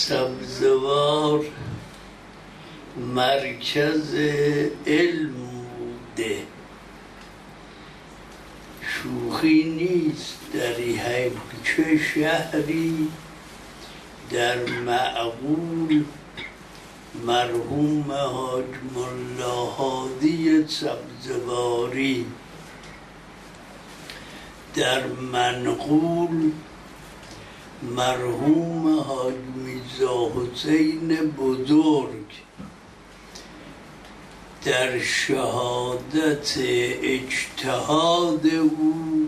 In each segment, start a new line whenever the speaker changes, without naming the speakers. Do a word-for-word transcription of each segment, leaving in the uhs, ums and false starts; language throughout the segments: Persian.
سبزوار مرکز علم بوده، شوخی نیست. در این چه شهری در معقول مرحوم حاج ملا هادی سبزواری، در منقول مرحوم حاج میرزا حسین بزرگ، در شهادت اجتهاد او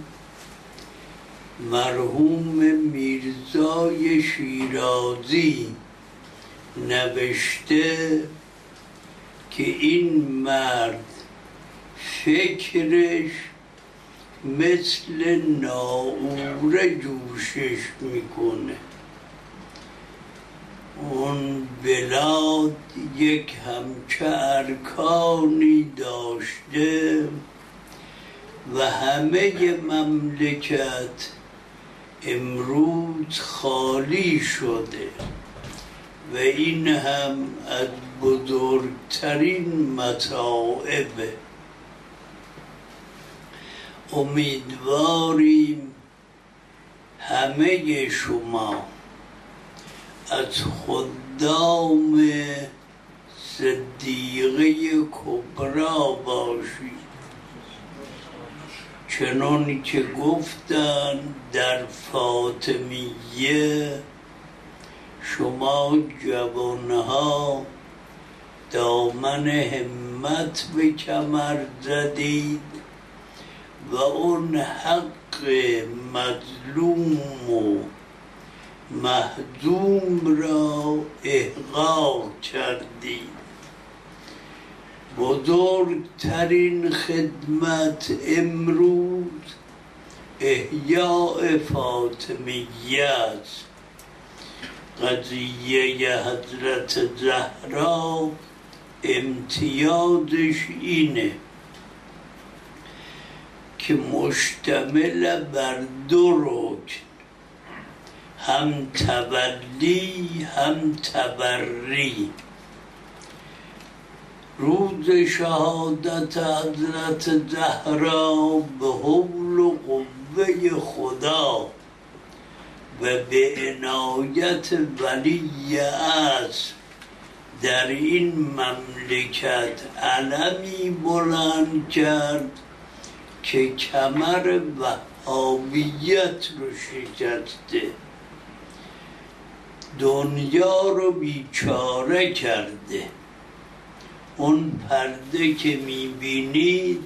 مرحوم میرزای شیرازی نوشته که این مرد فکرش مثل ناعوره جوشش میکنه. اون بلاد یک همچه ارکانی داشته و همه مملکت امروز خالی شده و این هم از بزرگترین مصائبه. امیدواریم همه شما از خدام صدیقه کبرا باشید، چنان که گفتن در فاطمیه شما جوانها دامن همت به کمر زدید و اون حق مظلوم و محزوم را احقاق کردید. بزرگترین خدمت امروز احیاء فاطمیه است. قضیه حضرت زهرا امتیازش اینه که مشتمل بر دو رکن، هم تولی هم تبری. روز شهادت حضرت زهرا به حول و قوه خدا و به عنایت ولی اصل در این مملکت علمی بلند کرد که کمر وهابیت رو شکسته، دنیا رو بیچاره کرده. اون پرده که میبینید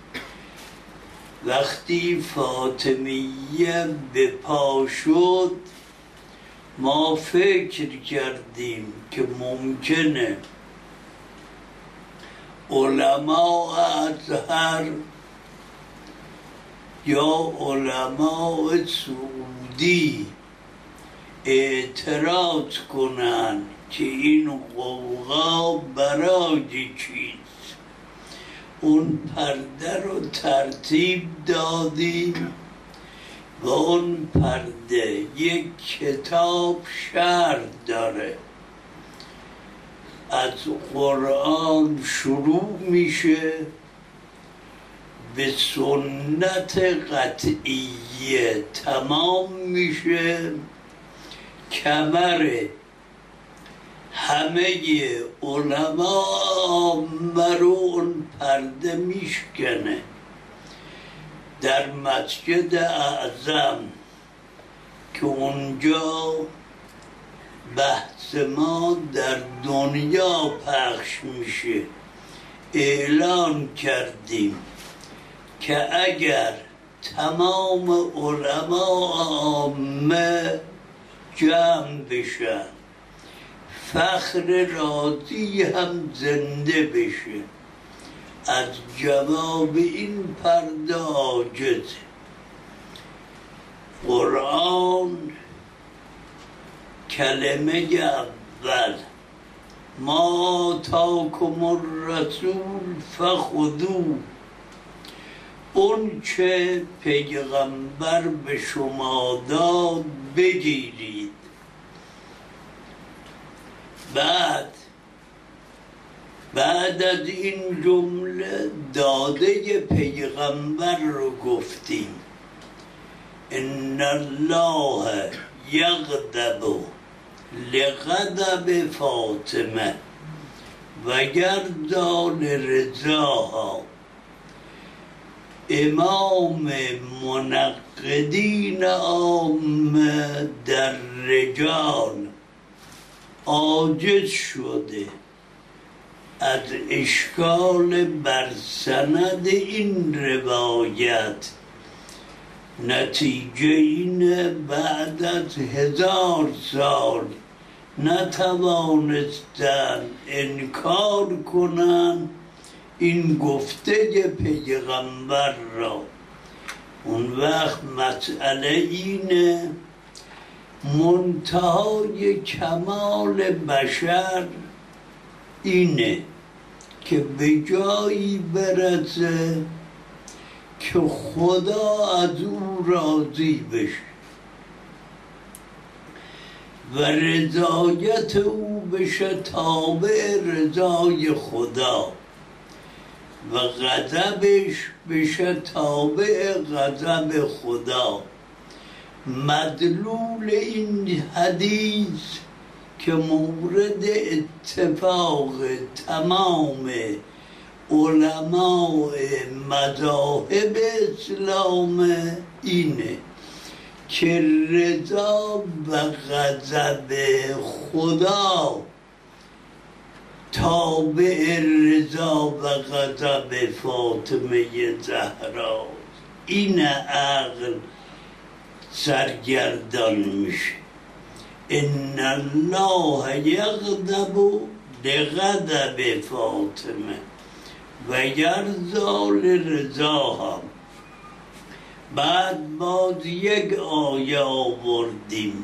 وقتی فاطمیه به پا شد ما فکر کردیم که ممکنه علماء ازهر یا علماء سعودی اعتراض کنن که این قوقا برای چیست. اون پرده رو ترتیب دادیم و اون پرده یک کتاب شرح داره، از قرآن شروع میشه به سنت قطعیه تمام میشه، کمر همه علما عامه اون پرده میشکنه. در مسجد اعظم که اونجا بحث ما در دنیا پخش میشه اعلان کردیم که اگر تمام علما عامه جمع بشن فخر رازی هم زنده بشه، از جواب این پرده عاجزه. قرآن کلمه اول ما آتاکم الرسول فخذوه، اون چه پیغمبر به شما داد بگیرید. بعد بعد از این جمله داده پیغمبر رو گفتیم. ان الله یغضب لغضب فاطمه و یرضی لرضاها. امام منقدین عامه در رجال عاجز شده از اشکال بر سند این روایت. نتیجه اینه بعد از هزار سال نتوانستن انکار کنن این گفته پیغمبر را. اون وقت مسئله اینه منتهای کمال بشر اینه که به جایی برسه که خدا از او راضی بشه و رضایت او بشه تابع رضای خدا و غضبش بشه تابع غضب خدا. مدلول این حدیث که مورد اتفاق تمام علماء مذاهب اسلام اینه که رضا و غضب خدا تابع رضا و غضب فاطمه زهرا. این عقل سرگردان میشه. ان الله یغضب لغضب فاطمه و یرضی لرضاها. بعد باز یک آیه آوردیم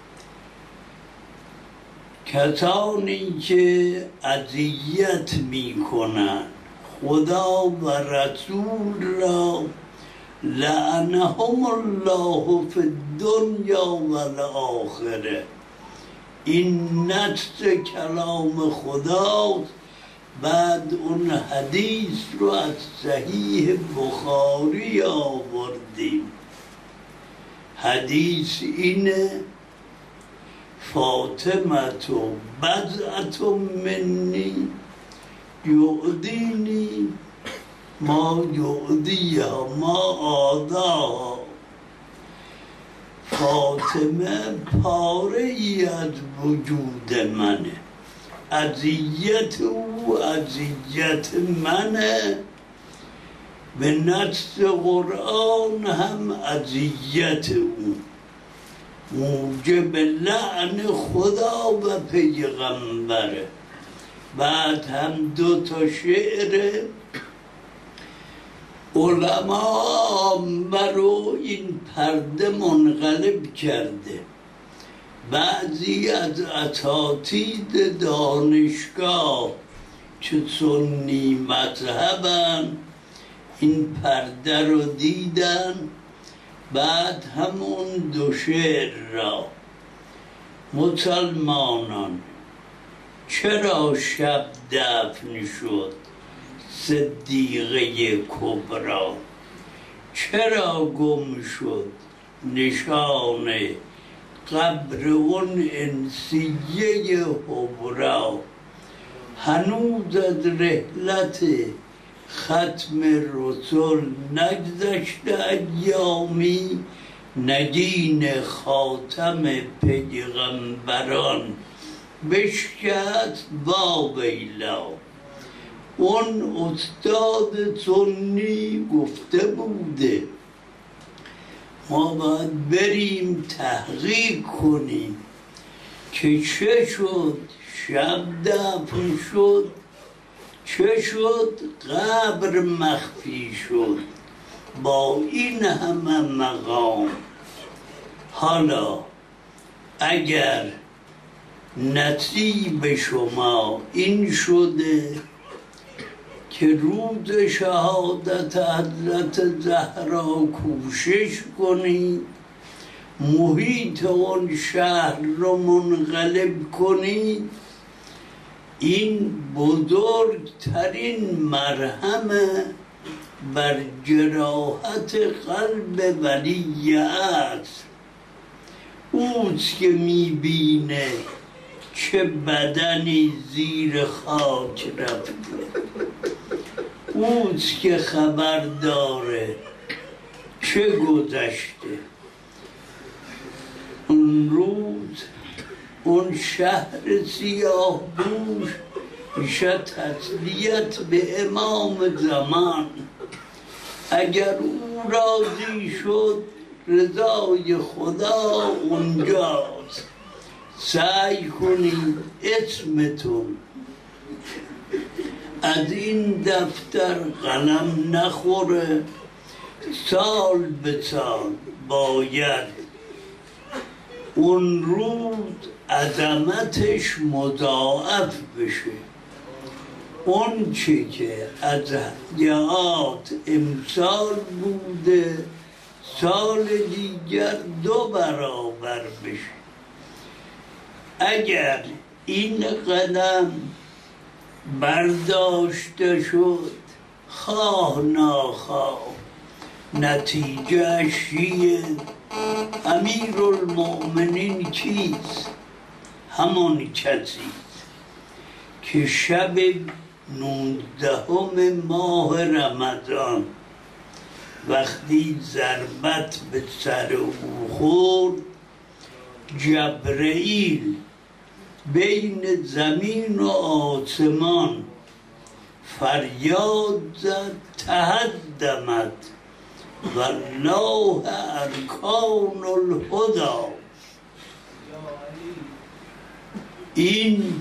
کسانی که اذیت میکنن خدا و رسول را لعنهم الله فی الدنیا و الاخره. این نص کلام خداست. بعد اون حدیث رو از صحیح بخاری آوردیم. حدیث اینه فاطمه تو بضعت منی یعدینی ما یعدیها ما آداها. فاطمه پاره ای از وجود منه. اذیت او اذیت منه. به نص قرآن هم اذیت او موجب لعن خدا و پیغمبره. بعد هم دو تا شعر علما مرو این پرده منقلب کرده. بعضی از اساتید دانشگاه که سنی مذهبن این پرده رو دیدن. بعد همون دو شعر را مسلمانان چرا شب دفن شد صدیقه کبرا؟ چرا گم شد نشان قبر اون انسیه حبرا؟ هنوز از رحلت ختم رسول نگذشته ایامی، نگین خاتم پیغمبران بشکست با ویلا. اون استاد سنی گفته بوده ما باید بریم تحقیق کنیم که چه شد شب دفن شد، چه شد قبر مخفی شد با این همه مقام. حالا اگر نصیب شما این شده که روز شهادت حضرت زهرا کوشش کنید محیط اون شهر رو منقلب کنید، این بزرگترین مرهم بر جراحت قلب ولی است. اوست که میبینه چه بدنی زیر خاک رفته، اوست که خبر داره چه گذشته. اون روز اون شهر سیاه بوش میشه تسلیت به امام زمان. اگر او راضی شد رضای خدا اونجاست. سعی کنید اسمتون از این دفتر قلم نخوره. سال به سال باید اون روز عظمتش مضاعف بشه. اون چی که از جهات امسال بوده سال دیگر دو برابر بشه. اگر این قدم برداشته شد خواه ناخواه نتیجه چیه؟ امیرالمؤمنین کیست؟ همون کسی که شب نوزدهم ماه رمضان وقتی ضربت به سر او خورد، جبرئیل بین زمین و آسمان فریاد زد تهدمت والله ارکان الهدی. این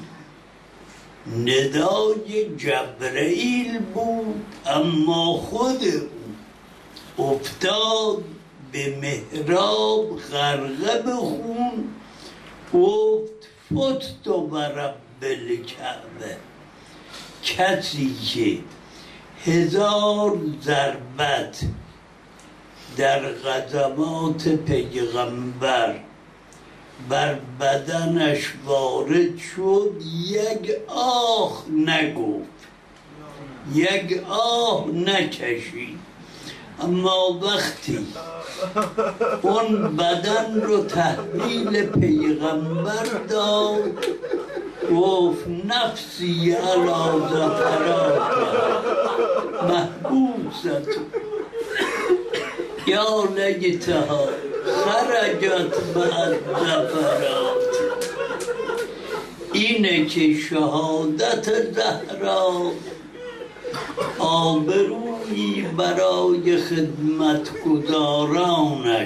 ندای جبرئیل بود، اما خود او افتاد به محراب غرقه به خون، گفت فتت برب الکعبه. کسی که هزار ضربت در قدمات پیغمبر بر بدنش وارد شد یک آه نگفت، یک آه نکشید، اما وقتی اون بدن رو تحویل پیغمبر داد گفت نفسی علی زفرات محبوست یا لیتها خرجت بعد زفرات. اینه که شهادت زهرا آبرویی برای خدمتگزارانش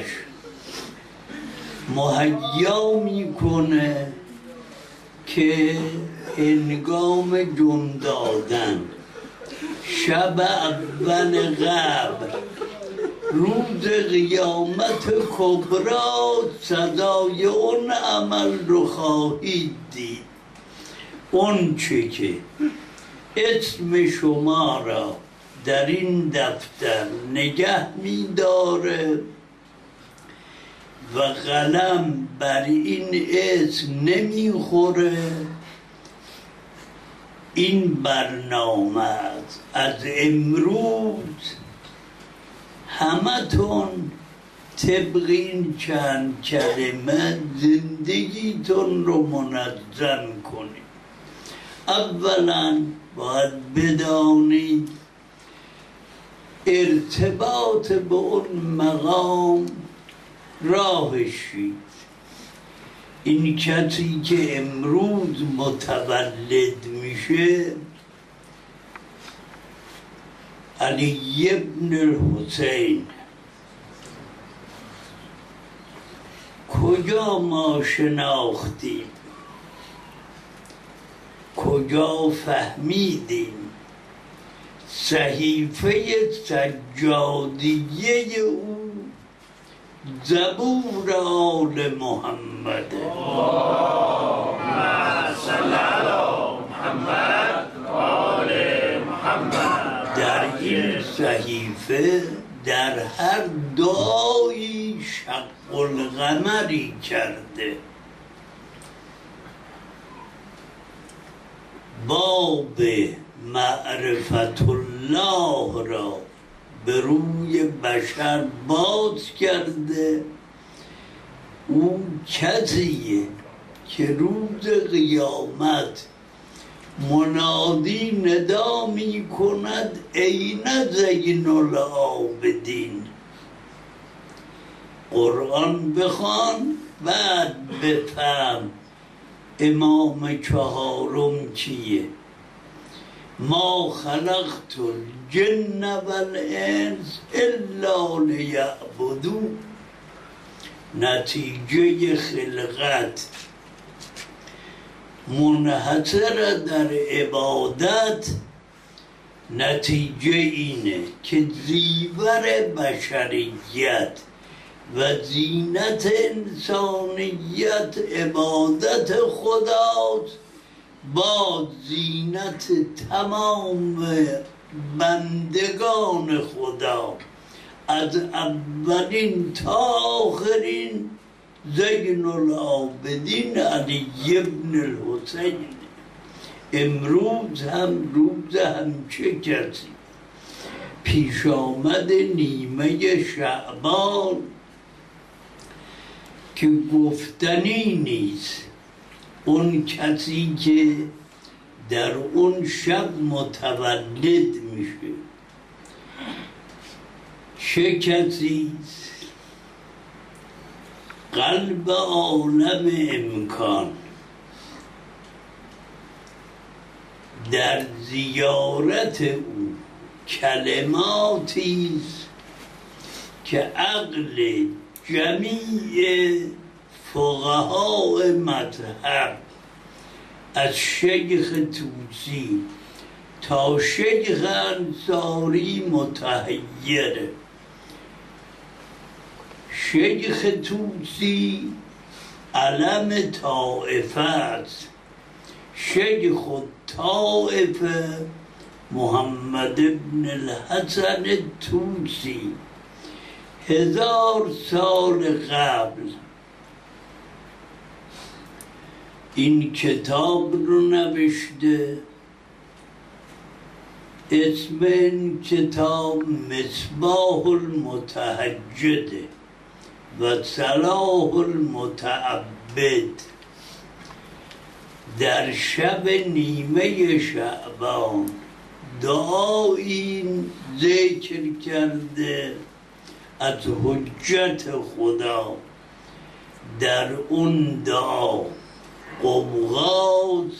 مهیا میکنه که هنگام جون دادن شب اول قبر روز قیامت کبرا صدای اون عمل رو خواهید دید. اون چه که اسم شما را در این دفتر نگه می داره و قلم بر این اسم نمی خوره، این برنامه است. از امروز همتون طبق این چند کلمه زندگیتون رو منظم کنید. اولا باید بدانید ارتباط به اون مقام راهشید. این کسی که امروز متولد میشه علی ابن الحسین، کجا ما شناختیم، کجا فهمیدیم صحیفه سجادیه او زبور آل محمد.
اللهم صل علی محمد و آل محمد.
در این صحیفه در هر دعایی شق القمری کرده. باب معرفت الله را به روی بشر باز کرده. او کسیه که روز قیامت منادی ندا می کند این زین العابدین. قرآن بخوان بعد بفهم امام چهارم کیه. ما خلقت الجن والانس الا لیعبدون. نتیجه خلقت منحصر در عبادت، نتیجه اینه که زیور بشریت و زینت انسانیت عبادت خداست، با زینت تمام بندگان خدا از اولین تا آخرین زین العابدین علی ابن الحسین. امروز هم روز همچه کسی پیش آمد نیمه شعبان که گفتنی نیست. اون کسی که در اون شب متولد میشه چه کسیست؟ قلب عالم امکان در زیارت او کلماتیست که عقل جمیع فقهای مذهب از شیخ طوسی تا شیخ انصاری متحیره. شیخ طوسی علم طائفه است. شیخ طائفه محمد ابن الحسن طوسی هزار سال قبل این کتاب رو نوشته. اسم این کتاب مصباح المتهجده و صلاح المتعبد. در شب نیمه شعبان دعایی ذکر کرده از حجت خدا. در اون دعا قبغاز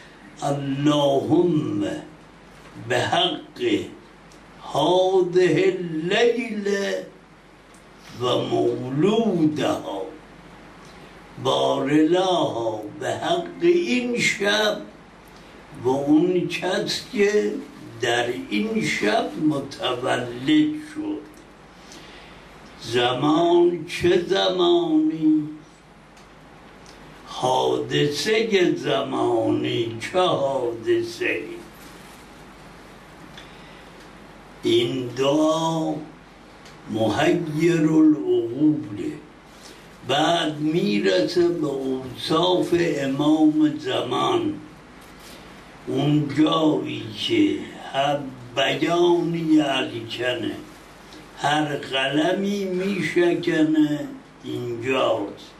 اللهم به حق هذه اللیله و مولودها، بارلاها به حق این شب و اون کس که در این شب متولد شد. زمان چه زمانی، حادثه زمانی چه حادثه. این دعا محیر العقوله. بعد میرسه به اوصاف امام زمان، اون جایی که هر بیانی علیکنه هر قلمی میشکنه اینجاست.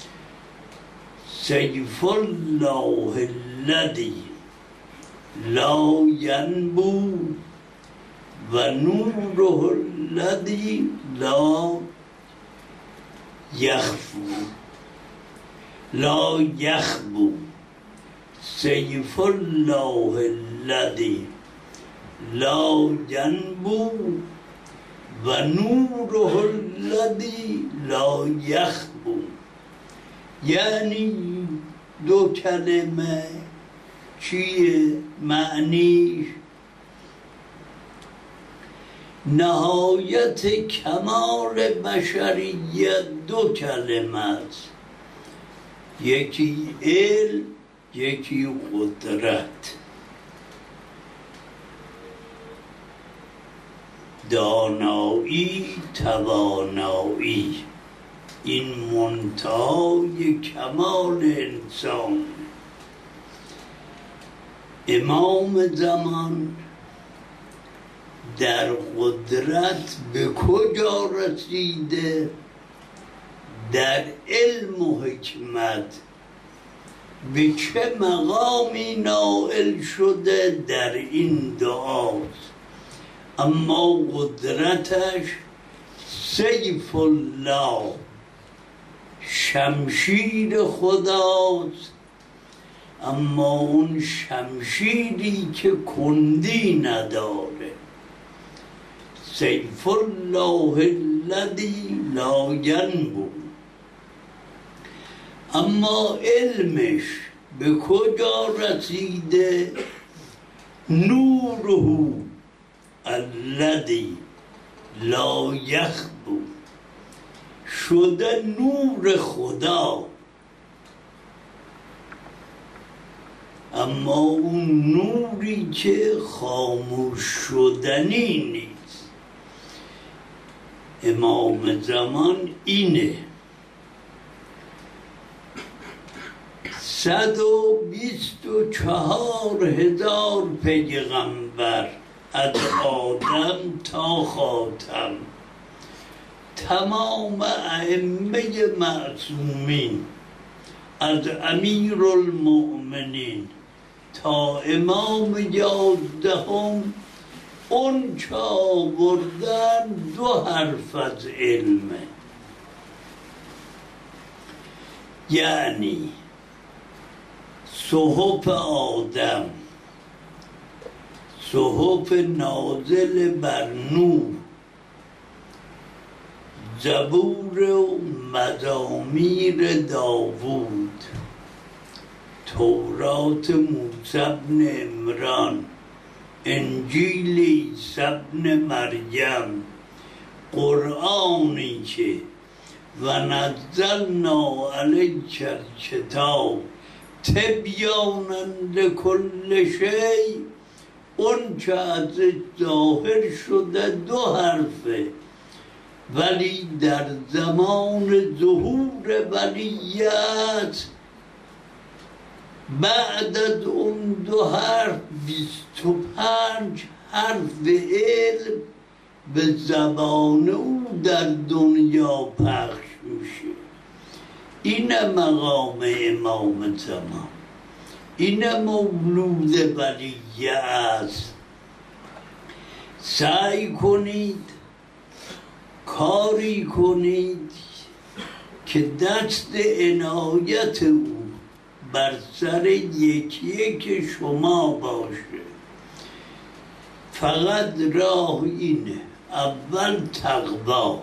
سیف الله الذی لا ینبو و نوره الذی لا یخفو لا یخبو. سیف الله الذی لا ینبو و نوره الذی لا یخبو. یعنی دو کلمه چیه معنیش؟ نهایت کمال بشریت دو کلمه است، یکی علم یکی قدرت. دانایی توانایی، این منتهای کمال انسان. امام زمان در قدرت به کجا رسیده؟ در علم و حکمت به چه مقامی نائل شده در این دعاست. اما قدرتش سیف الله، شمشیر خداست، اما اون شمشیری که کندی نداره. سیف الله الذی لا ینبو. اما علمش به کجا رسیده؟ نوره الذی لا یخبو، شده نور خدا، اما اون نوری که خاموش شدنی نیست. امام زمان اینه. صد و بیست و چهار هزار پیغمبر از آدم تا خاتم، تمام ائمه معصومین از امیرالمؤمنین تا امام یازدهم، اون چه آوردن دو حرف از علمه. یعنی صحف آدم، صحف نازل بر نوح، زبور و مزامیر داوود، تورات موسی بن عمران، انجیل عیسی بن مریم، قرآنی که و نزلنا علیک الکتاب تبیانا لکل شیء، اون چه از ظاهر شده دو حرفه، ولی در زمان ظهور ولیت بعد از اون دو حرف بیست و پنج حرف علم به زبان او در دنیا پخش میشه. این مقام امام زمان، این مولود ولیه است. سعی کنید، کاری کنید که دست عنایت او بر سر یکی یک شما باشه. فقط راه اینه، اول تقوا،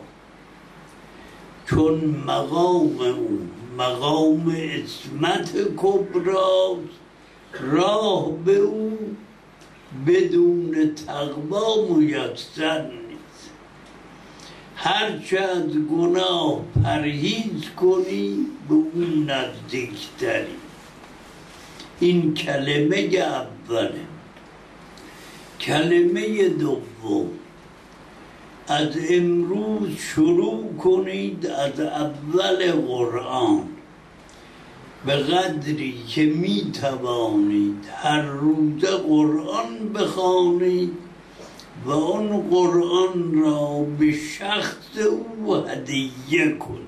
چون مقام او مقام عصمت کبراست، راه به او بدون تقوا میسر نیست. هرچه از گناه پرهیز کنی به اون نزدیکتری. این کلمه اوله. کلمه دوم، از امروز شروع کنید از اول قرآن، به قدری که می توانید هر روز قرآن بخوانید و اون قرآن را به شخص او هدیه کنید.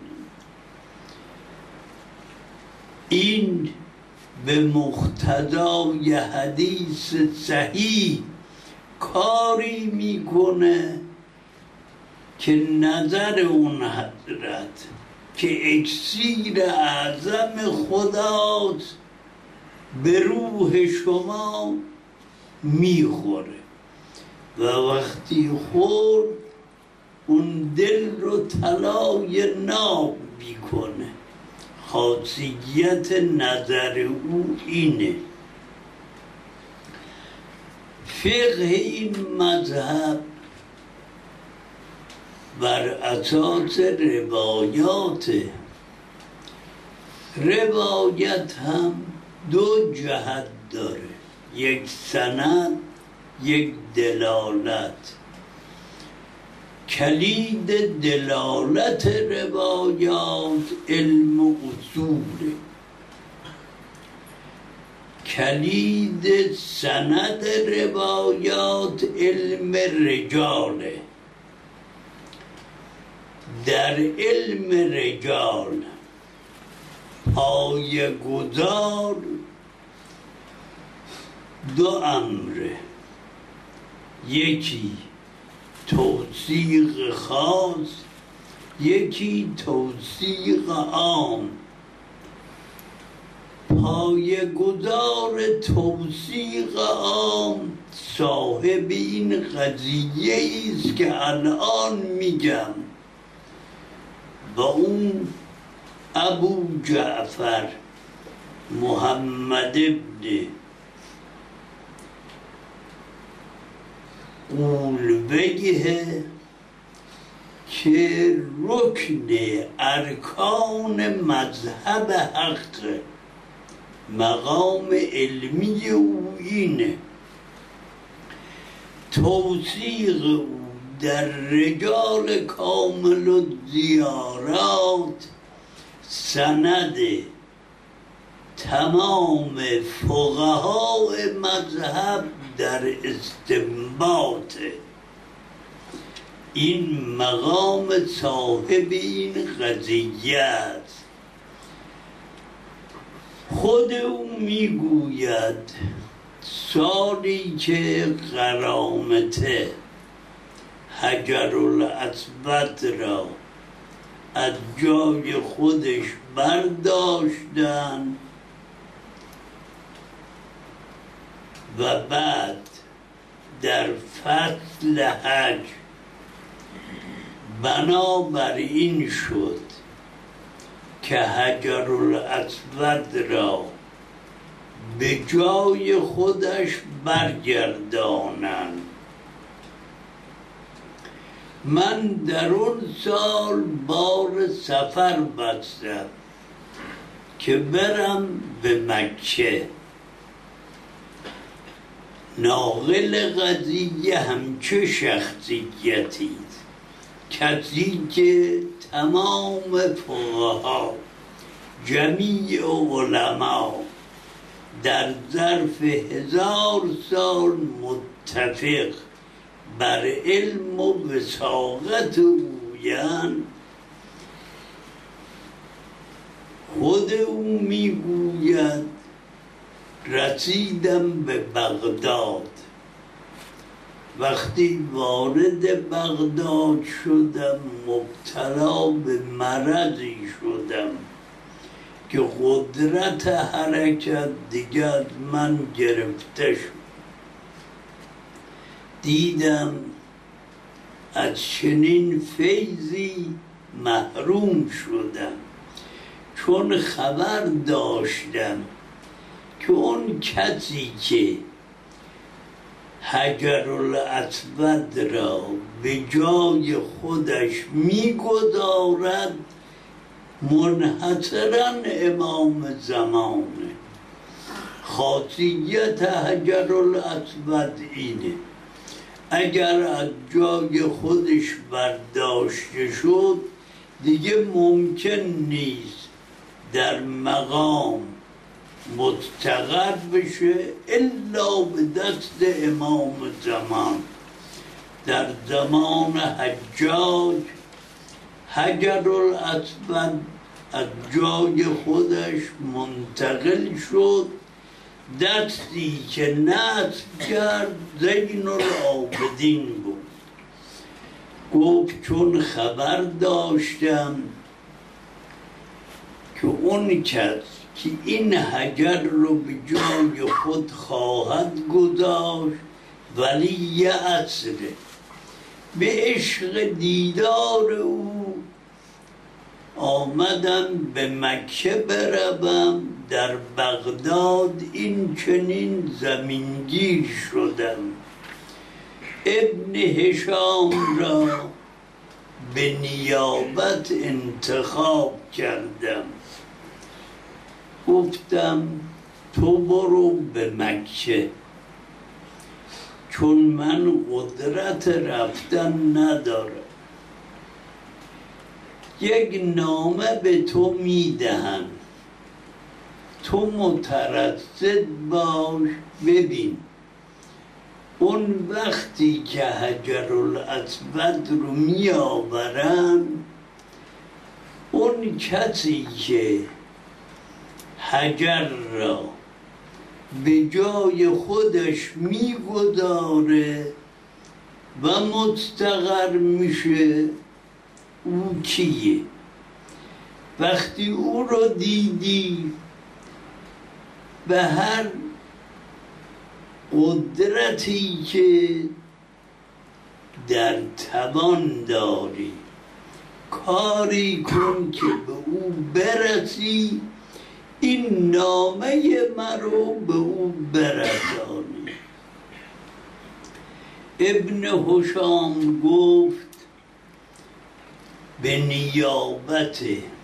این به مقتضای حدیث صحیح کاری میکنه که نظر اون حضرت که اکسیر اعظم خداست به روح شما میخوره و وقتی خورد اون دل رو طلای ناب میکنه. خاصیت نظر او اینه. فقه این مذهب بر اساس روایات، روایت هم دو جهت داره، یک سند، یک دلالت. کلید دلالت روایات علم و اصوله. کلید سند روایات علم رجاله. در علم رجال پایه‌گذار دو امره، یکی توثیق خاص، یکی توثیق عام. پایه‌گذار توثیق عام صاحب این قضیه است که الان میگم و اون ابو جعفر محمد ابن قولویه که رکن ارکان مذهب حق، مقام علمی او اینه. توثیق او در رجال کامل و زیارات سند تمام فقهای مذهب در استنباط. این مقام صاحب این قضیه است. خود او میگوید سالی که قرامته حجرالاسود را از جای خودش برداشتن و بعد در فصل حج بنابر این شد که حجرالاسود را به جای خودش برگردانند. من در اون سال بار سفر بستم که برم به مکه. ناقل قضیه همچه شخصیتی، کسی که تمام فقها جمیع علما در ظرف هزار سال متفق بر علم و وساقت اویان. خود او میگوید رسیدم به بغداد. وقتی وارد بغداد شدم مبتلا به مرضی شدم که قدرت حرکت دیگر از من گرفته شد. دیدم از چنین فیضی محروم شدم، چون خبر داشتم که اون کسی که حجرالاسود را به جای خودش میگذارد منحصراً امام زمانه. خاصیت حجرالاسود اینه اگر از جای خودش برداشته شد دیگه ممکن نیست در مقام مستقر بشه الا به دست امام زمان. در زمان حجاج حجرالاسود از جای خودش منتقل شد. دستی که نصب کرد زین العابدین بود. گفت چون خبر داشتم که اون کس که این حجر رو به جای خود خواهد گذاشت ولی عصره، به عشق دیدار او آمدم به مکه بروم. در بغداد این چنین زمینگیر شدم. ابن هشام را به نیابت انتخاب کردم. گفتم تو برو به مکه، چون من قدرت رفتن ندارم. یک نامه به تو میدهم تو مترصد باش ببین اون وقتی که حجرالاسود رو می آورن اون کسی که حجر را به جای خودش می گذاره و مستقر میشه او کیه؟ وقتی او رو دیدی به هر قدرتی که در توان داری کاری کن که به او برسی این نامه مرا به او برسانی. ابن هشام گفت به نیابت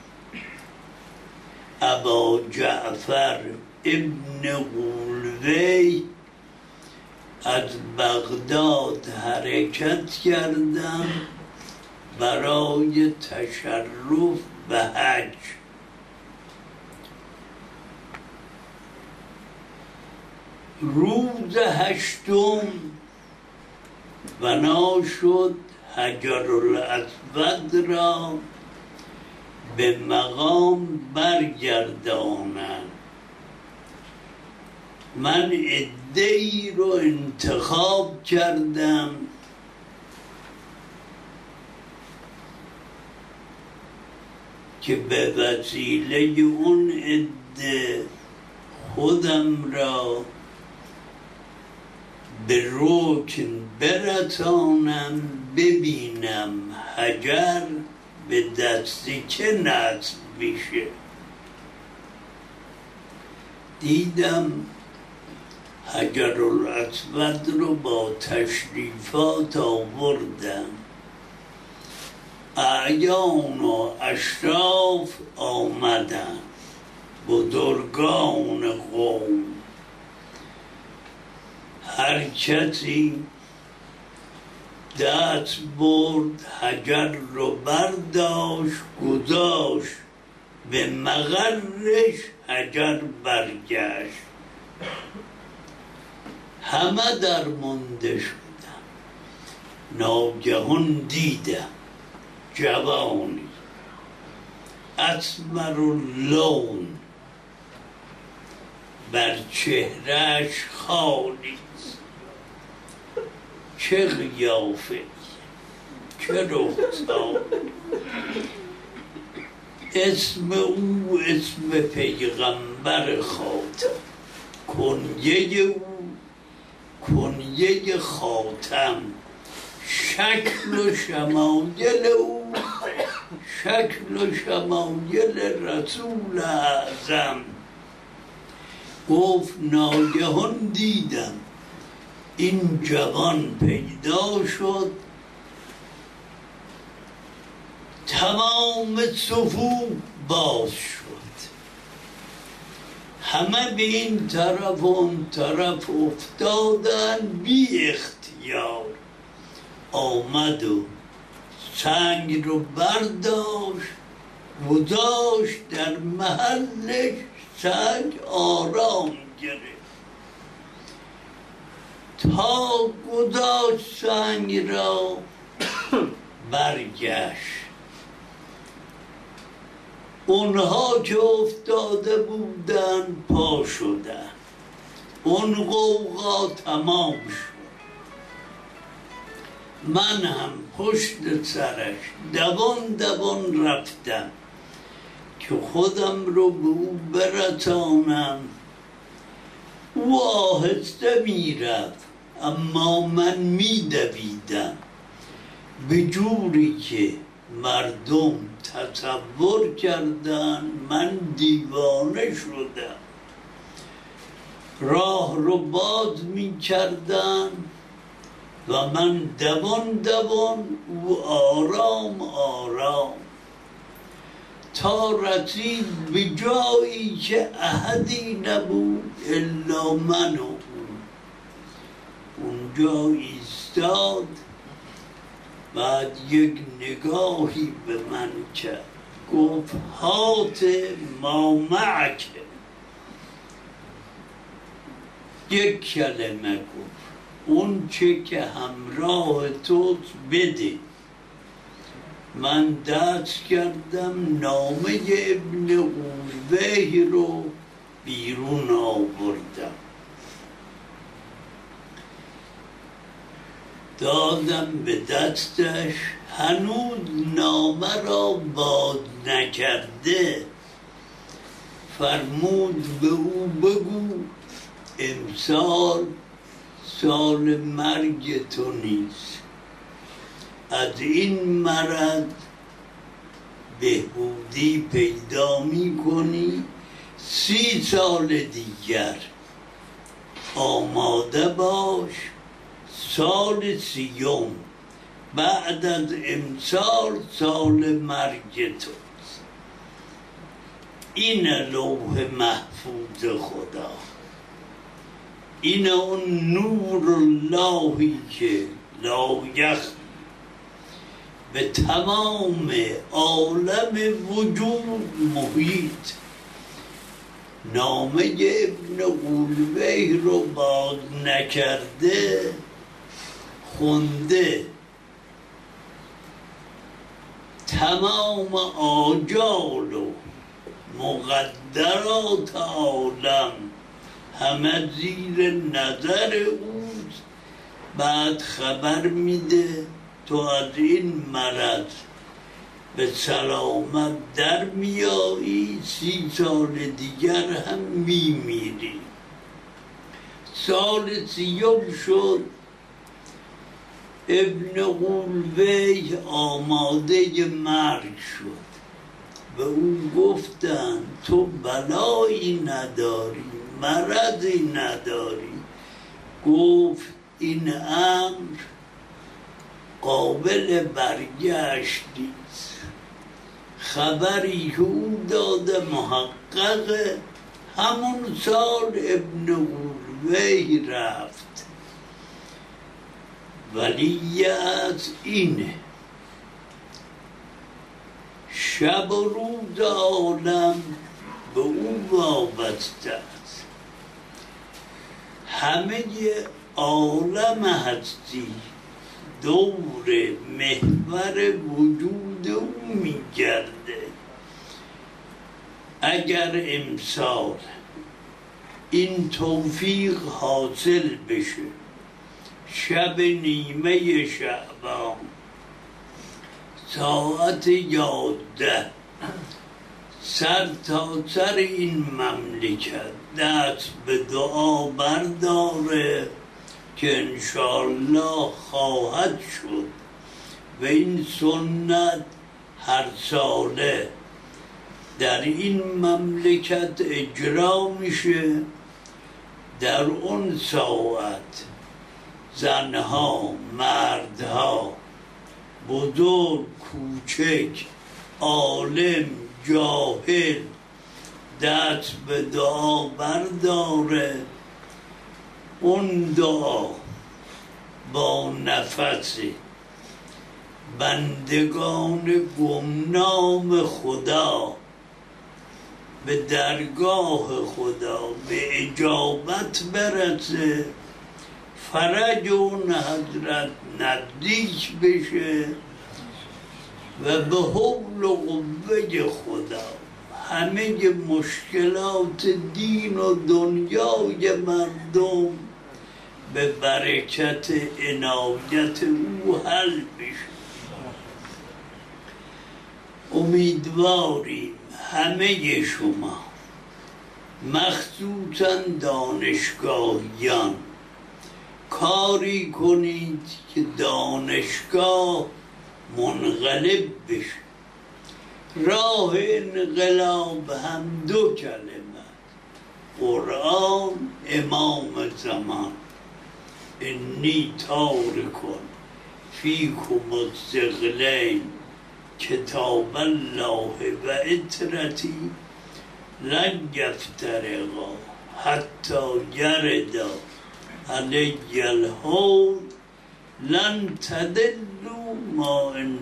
ابا جعفر ابن قولوی از بغداد حرکت کردم برای تشرف به حج. روز هشتم بنا شد حجرالاسود را به مقام برگردانند. من عده‌ای رو انتخاب کردم که به وسیله اون عده خودم را به رکن برسانم ببینم حجر به دست چه نصب میشه. دیدم حجرالاسود رو با تشریفات آوردم، اعیان و اشراف آمدن، بزرگان قوم، هر کسی دست برد حجر رو برداشت گذاشت به مقرش، حجر برگشت. همه در مونده شدن. ناگهان دیدم جوانی اسمر اللون بر چهرهش خالی، چه قیافه، چه رخسار. اسم او اسم پیغمبر خاتم، کنیه او کنیه خاتم، شکل و شمایل او شکل و شمایل رسول اعظم. گفت ناگهان دیدم این جوان پیدا شد، تمام صفوف باز شد، همه به این طرف و اون طرف افتادن. بی اختیار آمد و سنگ رو برداشت گذاشت در محلش، سنگ آرام گرفت. تا گذاشت سنگ را برگشت. اونها که افتاده بودن پا شدن، اون قوقا تمام شد. من هم پشت سرش دوان دوان رفتم که خودم رو به او برسانم. او آهسته میرفت اما من میدویدم به جوری که مردم تصور کردن من دیوانه شدم. راه رو باز می کردن و من دوان دوان او آرام آرام تا رسید به جایی که احدی نبود الا من و او. اونجا ایستاد، بعد یک نگاهی به من کرد، گفت هات ما معک، یک کلمه گفت اون چه که همراه توست بده. من دست کردم نامه ابن قولویه رو بیرون آوردم، دادم به دستش. هنوز نامه را باز نکرده فرمود به او بگو امسال سال مرگ تو نیست، از این مرض بهبودی پیدا می کنی، سی سال دیگر آماده باش، سال سیوم بعد از امسال سال مرگ توست. این لوح محفوظ خدا، این اون نور اللهی که لایخ به تمام عالم وجود محیط. نامه ابن قولویه رو باز نکرده خونده، تمام آجال و مقدرات عالم همه زیر نظر اوست. بعد خبر میده تو از این مرض به سلامت در میایی، سی سال دیگر هم میمیری. سال سیوم شد، ابن قولویه آماده مرگ شد. به او گفتن تو بلایی نداری، مرضی نداری. گفت این امر قابل برگشت نیست. خبری که او داده محقق، همون سال ابن قولویه رفت. ولی از اینه شب و روز عالم به او وابسته است. همه عالم هستی دور محور وجود او میگرده. اگر امسال این توفیق حاصل بشه، شب نیمه شعبان ساعت یازده سر تا سر این مملکت دست به دعا برداره که انشاءالله خواهد شد و این سنت هر ساله در این مملکت اجرا میشه. در اون ساعت زنها، مردها، بزرگ، کوچک، عالم، جاهل دست به دعا برداره. اون دعا با نفس بندگان گمنام خدا به درگاه خدا به اجابت برسه، فرج اون حضرت نزدیک بشه و به حول و قوه خدا همه مشکلات دین و دنیای مردم به برکت عنایت او حل بشه. امیدواریم همه شما مخصوصا دانشگاهیان کاری کنید که دانشگاه منقلب بشه. راه انقلاب هم دو کلمه: قرآن، امام زمان. انی تارکن فیکم الثقلین کتاب الله و اطرتی لن یفترقا حتی یردا علی الحوض لن تدلوا ما ان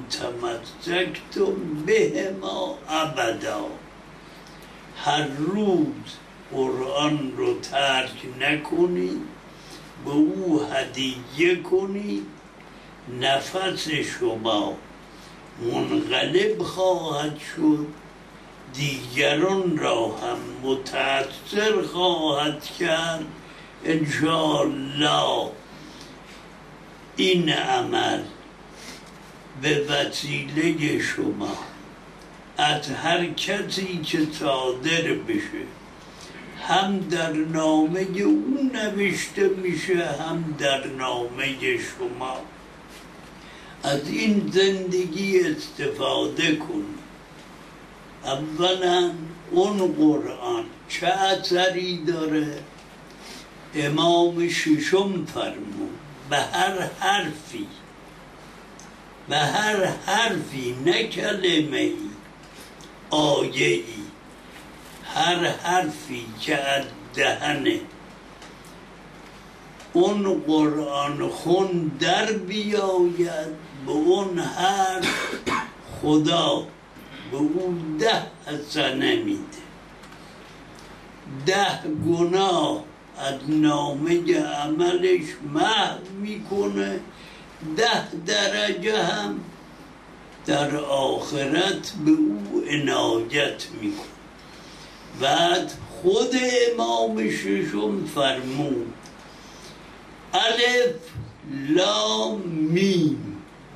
تمسکتم بهما ابدا. هر روز قرآن رو ترک نکنید، به او هدیه کنید، نفس شما منقلب خواهد شد، دیگران را هم متأثر خواهد کرد. انشاءالله این عمل به وسیله شما از هر کسی که صادر بشه هم در نامه او نوشته میشه، هم در نامه شما. از این زندگی استفاده کن. اولا اون قرآن چه اثری داره؟ امام ششم فرمود به هر حرفی، به هر حرفی، نه کلمه ای، آیه ای، هر حرفی که از دهن اون قرآن خون در بیاید، به اون حرف خدا به اون ده حسنه میده، ده گناه از نامه عملش محو میکنه، ده درجه هم در آخرت به او عنایت میکنه. بعد خود امام ششم فرمود الف لام میم.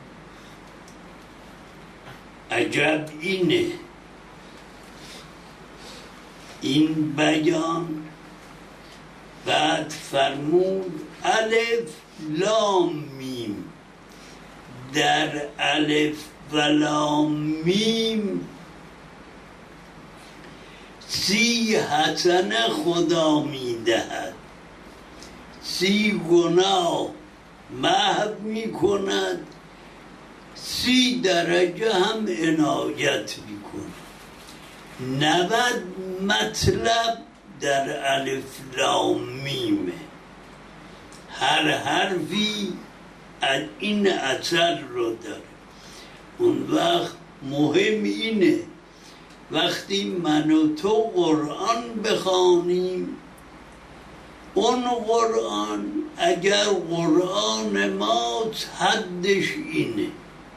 عجب اینه این بیان. بعد فرمود الف لام میم، در الف و لام میم سی حسنه خدا میدهد، سی گناه محو میکند، سی درجه هم عنایت میکند. نود مطلب در الف لام میمه، هر حرفی از این اثر رو داره. اون وقت مهم اینه وقتی من و تو قرآن بخوانیم، اون قرآن اگر قرآن ما حدش اینه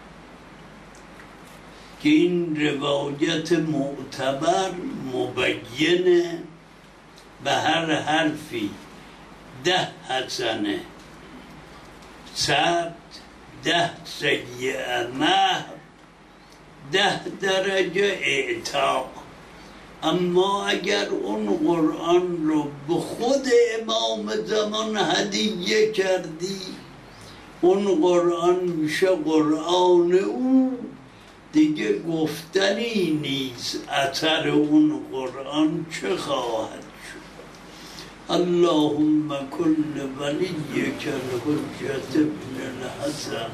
که این روایت معتبر مبینه به هر حرفی ده حسنه ثبت، ده سیئه محو، ده درجه اعطا. اما اگر اون قرآن رو به خود امام زمان هدیه کردی، اون قرآن میشه قرآن او، دیگه گفتنی نیست اثر اون قرآن چه خواهد شد. اللهم کل ولیک الحجة ابن الحسن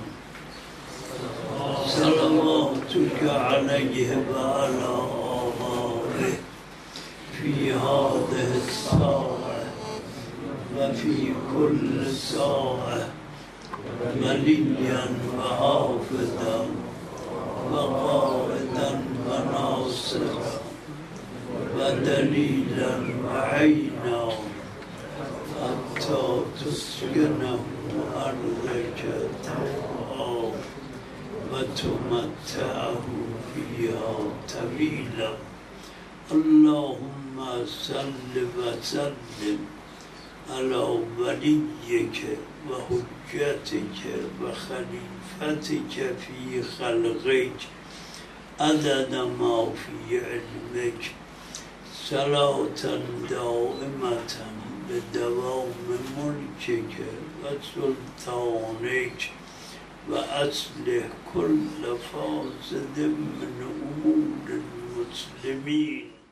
صلواتك علیه و علی آبائه فی هذه الساعة و فی کل ساعة ولیا و حافظا و قائدا و ناصرا و دلیلا و عینا حتی تسکنه ارضک طوعا و تمتعه فیها طویلا. اللهم صل و سلم علی ولیک و حجتک و خلیفتک فی خلقک عدد ما فی علمک صلاة دائمة بدوام ملکک و سلطانک و اصلح کل فاسد من امور المسلمین.